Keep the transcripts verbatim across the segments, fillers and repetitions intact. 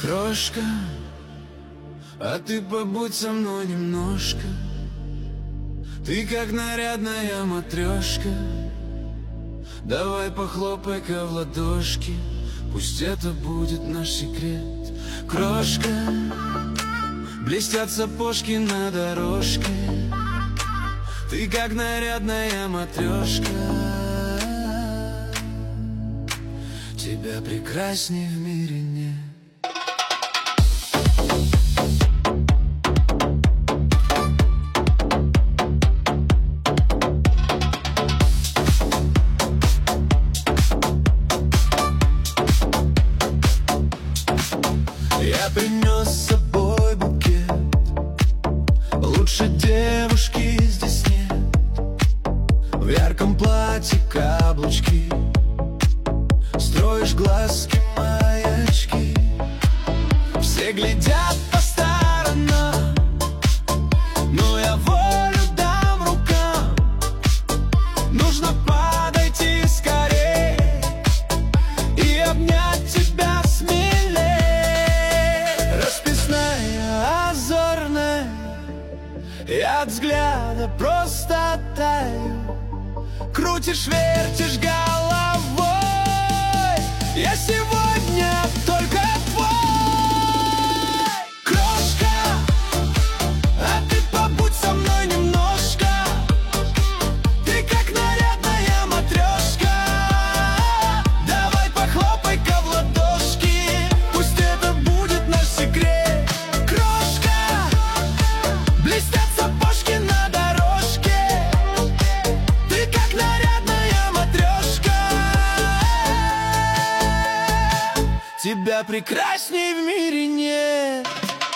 Крошка, а ты побудь со мной немножко. Ты как нарядная матрешка. Давай похлопай-ка в ладошки. Пусть это будет наш секрет. Крошка, блестят сапожки на дорожке. Ты как нарядная матрешка. Тебя прекрасней в мире нет. Я принес с собой букет. Лучше девушки здесь нет. В ярком платье каблучки. Строишь глазки маячки. Все глядят по сторонам, но я волю дам рукам. Нужно подойти скорей и обнять тебя смелей. Расписная, озорная, я от взгляда просто таю. Крутишь, вертишь головой. Я сегодня только твой. Крошка, а ты побудь со мной немножко. Ты как нарядная матрешка. Давай похлопай-ка в ладошки. Пусть это будет наш секрет. Крошка, блестят сапожки на дорожке. Ты как нарядная матрешка. Тебя прекрасней в мире нет.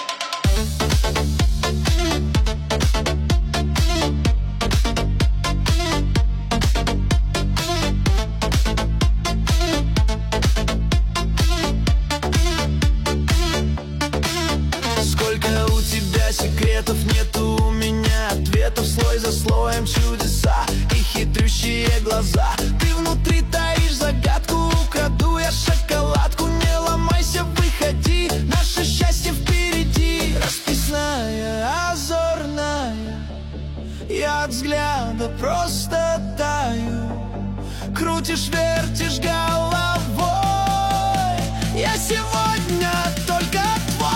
Сколько у тебя секретов, нету у меня ответов. Слой за слоем чудеса и хитрющие глаза. Ты внутри таишь загадку. Украду я шоколадку. Не ломайся, выходи, наше счастье впереди. Расписная, озорная, я от взгляда просто таю. Крутишь, вертишь головой. Я сегодня только твой.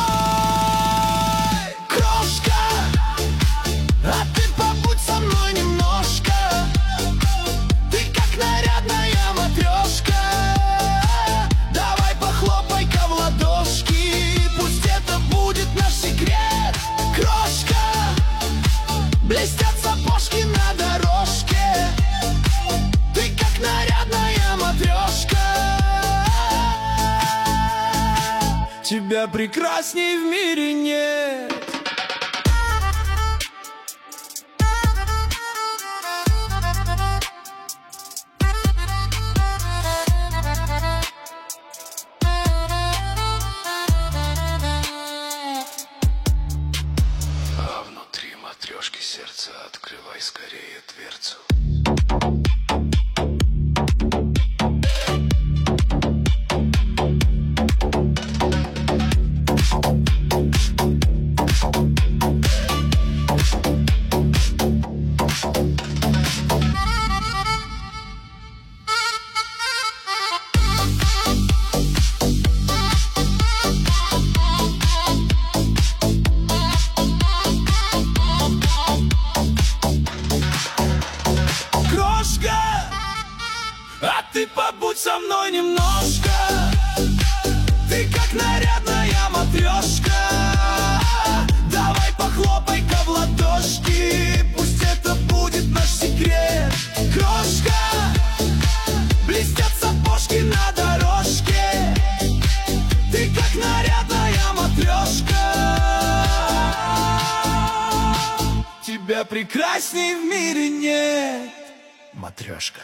Крошка, а ты побудь со мной немножко. Ты как нарядная матрешка. Давай похлопай-ка в ладошки. Пусть это будет наш секрет. Крошка, блестят сапожки на дорожке. Ты как нарядная матрешка. Тебя прекрасней в мире нет. А внутри матрешки сердца открывай скорее дверцу. А ты побудь со мной немножко. Ты как нарядная матрешка. Давай похлопай-ка в ладошки. Пусть это будет наш секрет. Крошка, блестят сапожки на дорожке. Ты как нарядная матрешка. Тебя прекрасней в мире нет. Матрешка.